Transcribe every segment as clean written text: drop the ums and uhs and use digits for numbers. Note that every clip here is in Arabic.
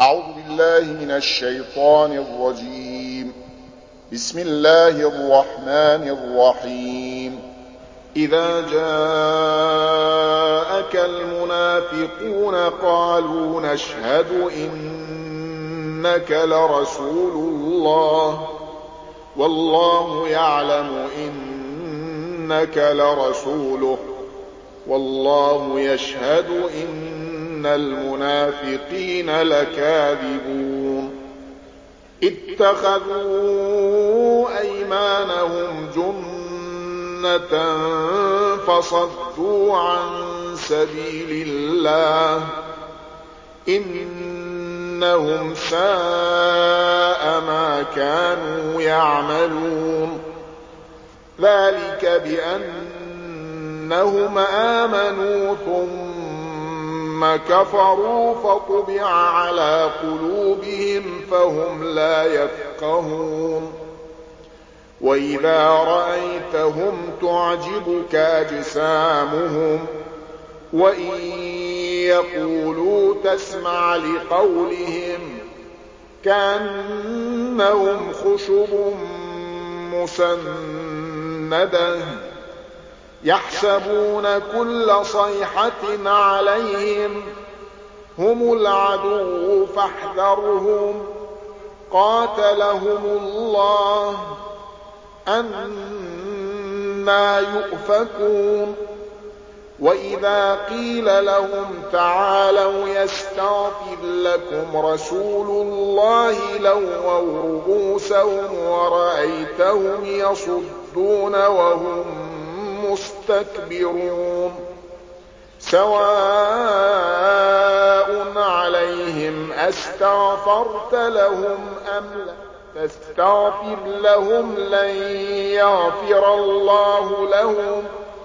أعوذ بالله من الشيطان الرجيم. بسم الله الرحمن الرحيم. إذا جاءك المنافقون قالوا نشهد إنك لرسول الله والله يعلم إنك لرسوله والله يشهد إن المنافقين لكاذبون. اتخذوا أيمانهم جنة فصدوا عن سبيل الله إنهم ساء ما كانوا يعملون. ذلك بأنهم آمنوا ثم كفروا فطبع على قلوبهم فهم لا يفقهون. وإذا رأيتهم تعجبك أجسامهم وإن يقولوا تسمع لقولهم كأنهم خشب مسندة يحسبون كل صيحة عليهم هم العدو فاحذرهم قاتلهم الله أنى يؤفكون. وإذا قيل لهم تعالوا يستغفر لكم رسول الله لووا رؤوسهم ورأيتهم يصدون وهم مستكبرون. سواء عليهم أستغفرت لهم أم لا تستغفر لهم لن يغفر الله لهم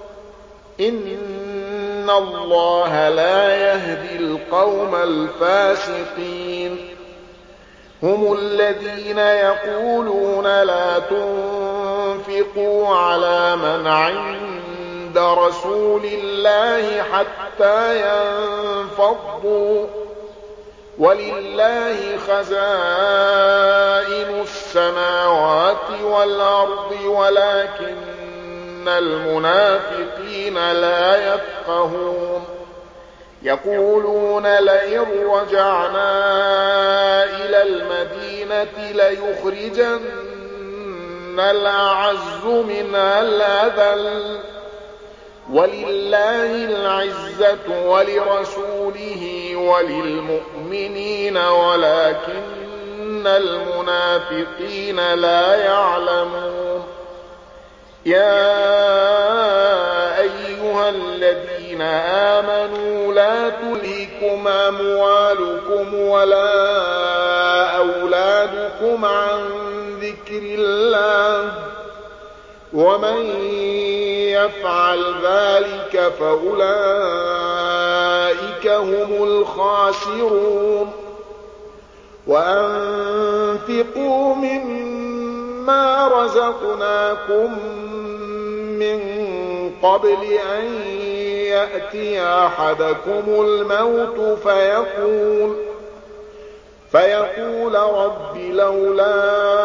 إن الله لا يهدي القوم الفاسقين. هم الذين يقولون لا تنفقوا على من عند رسول الله حتى ينفضوا ولله خزائن السماوات والأرض ولكن المنافقين لا يفقهون. يقولون لئن رجعنا إلى المدينة ليخرجن الأعز منها الأذل ولله العزة ولرسوله وللمؤمنين ولكن المنافقين لا يعلمون. يا أيها الذين آمنوا لا تلهكم أموالكم ولا أولادكم عن ذكر الله ومن يفعل ذلك فأولئك هم الخاسرون. وأنفقوا مما رزقناكم من قبل أن يأتي أحدكم الموت فيقول رب لولا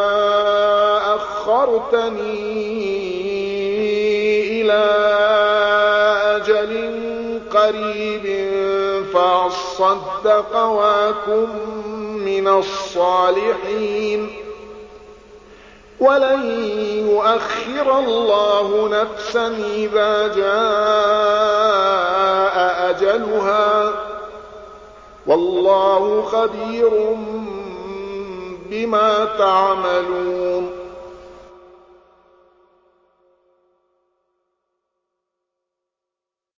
أخرتني إلى أجل قريب فأصدق وأكن من الصالحين ولن يؤخر الله نفسا إذا جاء أجلها والله خبير بما تعملون.